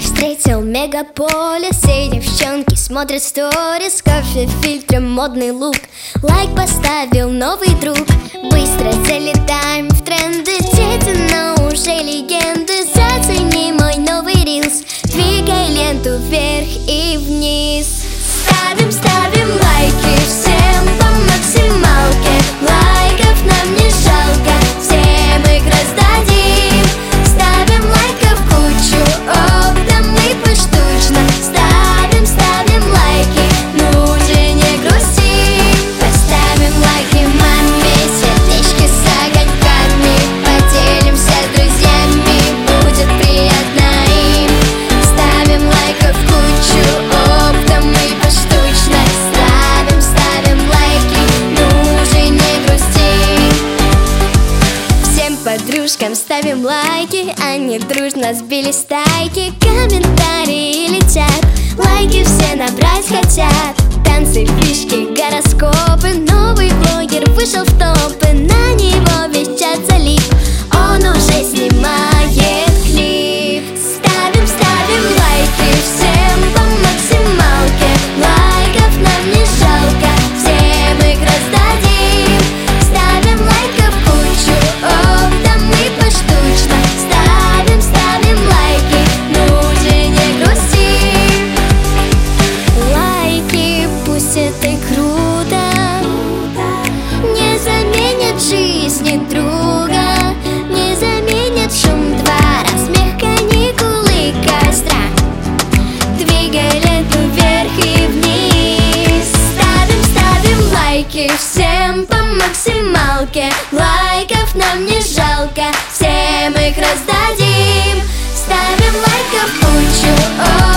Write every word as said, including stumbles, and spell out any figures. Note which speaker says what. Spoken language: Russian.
Speaker 1: встретил мегаполис, и девчонки смотрят сторис. Кофе в фильтре, модный лук, лайк поставил новый друг. Быстро залетаем в тренды, дети, но уже легенды. Зацени мой новый рилс, двигай ленту вверх и вниз. Ставим, ставим лайки всем по максималке. Лайков нам не жалко, всем их раздадим. Ставим лайков кучу, оптом и поштучно. Ставим, ставим лайки, ну уже не грусти. Поставим лайки маме, сердечки с огоньками. Поделимся с друзьями, будет приятно им. Ставим лайков кучу, оптом и поштучно. Ставим, ставим лайки, ну уже не грусти. Всем подружкам ставим лайки, они дружно сбили стайки. Комментарии летят, лайки все набрать хотят. Танцы, фишки, гороскопы, новый блогер вышел в топы. На него весь чат залип, он уже снимает клип. Ставим, ставим лайки всем по максималке. Лайков нам не жалко, всем их раздадим. Ставим лайков кучу, оптом и поштучно. Ставим, ставим лайки, ну уже не грусти. Лайки, пусть это и круто, не заменят жизни друга, не заменят шум двора, смех, каникулы, костра. Двигай ленту вверх и вниз. Ставим, ставим лайки всем по максималке. Лайков нам не жалко, всем их раздадим. Ставим лайков кучу,